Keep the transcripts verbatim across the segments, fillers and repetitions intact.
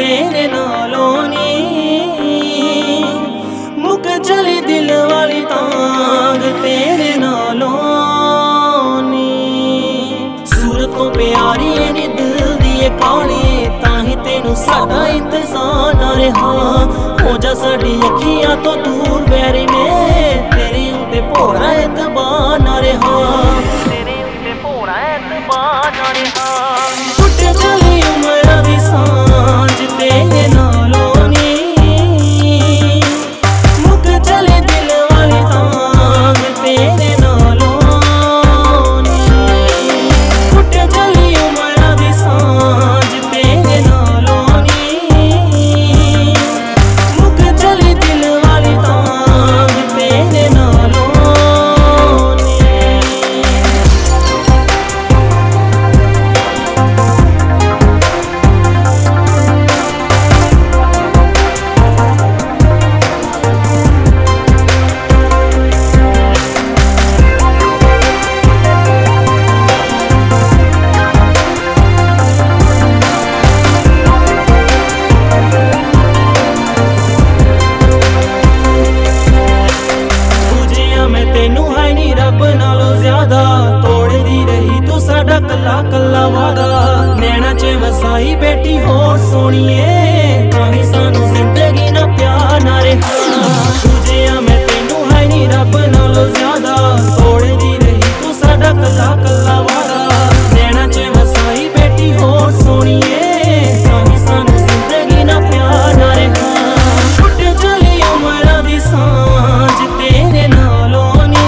तेरे नालों नी मुक चली दिल वाली तांग तेरे नालों नी। सूरत तो प्यारी नी दिल दी काली ताही तेनू साडा इंतजार ना रहा। हो जा साडी अखियां तो दूर वैरी ने तेरे उत्ते भोरा एतबार ना रहा। तेरे उत्ते भोरा एतबार ना रहा। टुट चली उमर दी सांझ तेरे नालों नी मुक चले दिल वाली तांग तेरे नालों नी। टुट चली उमर दी सांझ तेरे नालों नी मुक चली दिल वाली तांग तेरे नालों नी। तेनू है नी रब नालों ज्यादा तोड़दी रही तू साडा कला कला वादा। नैना च वसाई बेटी होर सोहणीए ताही सानू जिंदगी ना प्यार ना रहा। तुझे मैं तेनू है नी रब नालों ज्यादा तोड़दी रही तू साडा कला कला वादा। नैना च वसाई बेटी होर सोहणीए ताही सानू जिंदगी ना प्यार ना रहा। टुट चली उमर दी सांझ तेरे नालों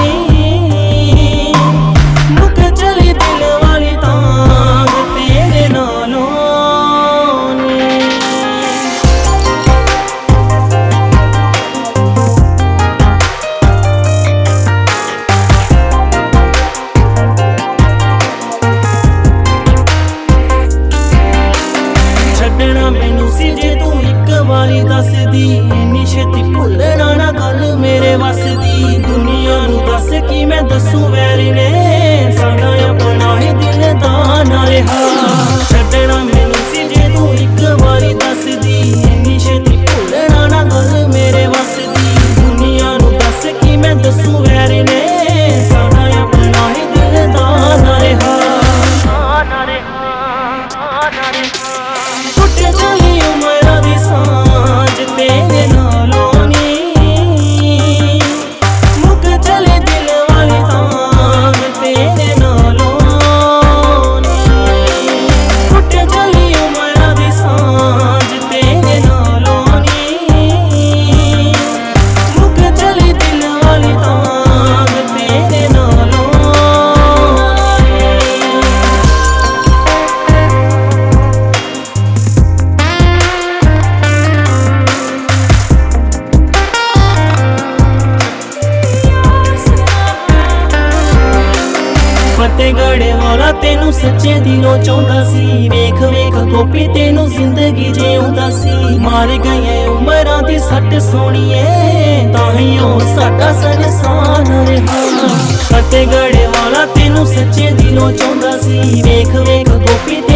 जे तू एक वारी दसदी इन्नी छेती भुलना ना गल मेरे वस दी। दुनिया नू दस की मैं दसू वैरी ने साडा अपना ही दिल दा ना रहा। छड्डना मैनू सी जे तू एक वारी दसदी इन्नी छेती भुलना ना गल मेरे वस दी। दुनिया नू दस की मैं दसू वैरी ने साडा अपना ही दिल दा ना रहा। टुट चली उमर दी सांझ तेरे नालों नी मुक चले दिल वाली तांग तेरे नालों नी। टुट चली उमर दी सांझ तेरे नालों नी मुक चले दिल वाली तांग तेरे नालों। फतेहगढ़ वाला तेनू सच्चे दिलों चाहता सी। वेख वेख गोपी तेनू जिंदगी जिउंदा सी। मार गई उमरां दी सट सोहणीए ताही ओ साडा संसार रहा। फतेहगढ़ वाला तेनू सच्चे दिलों चाहता सी। वेख वेख गोपी